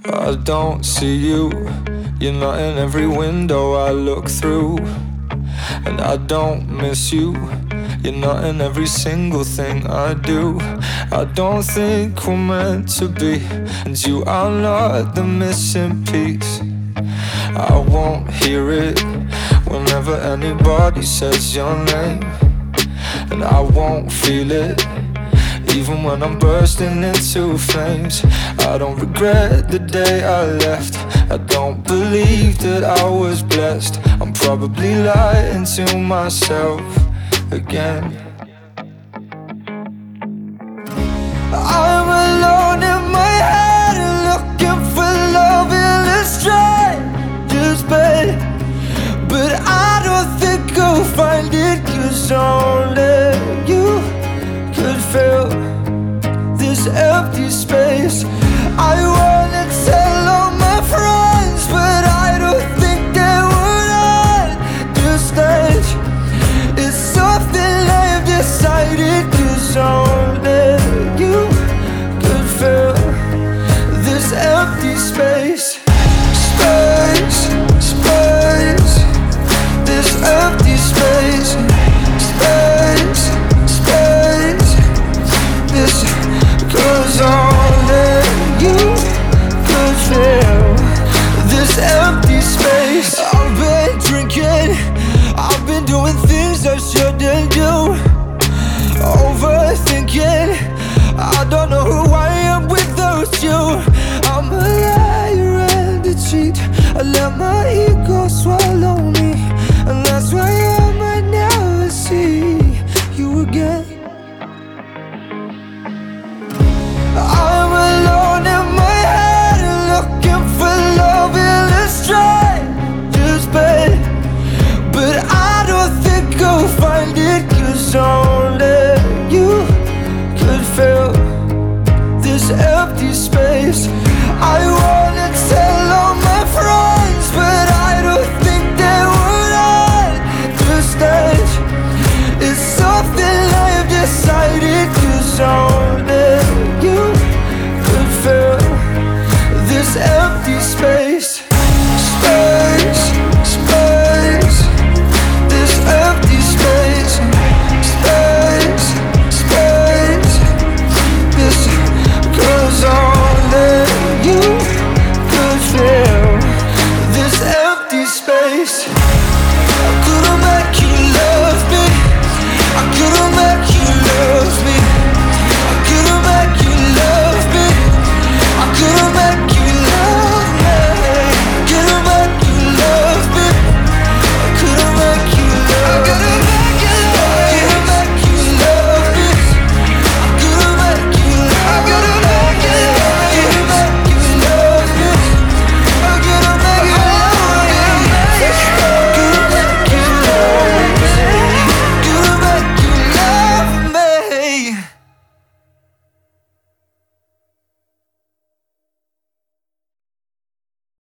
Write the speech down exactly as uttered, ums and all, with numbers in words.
I don't see you, you're not in every window I look through. And I don't miss you, you're not in every single thing I do. I don't think we're meant to be, and you are not the missing piece. I won't hear it whenever anybody says your name, and I won't feel it even when I'm bursting into flames. I don't regret the day I left, I don't believe that I was blessed. I'm probably lying to myself again. I'm alone in my head, looking for love in a stranger's bed. But I don't think I'll find it, 'cause only you could fill this empty space. I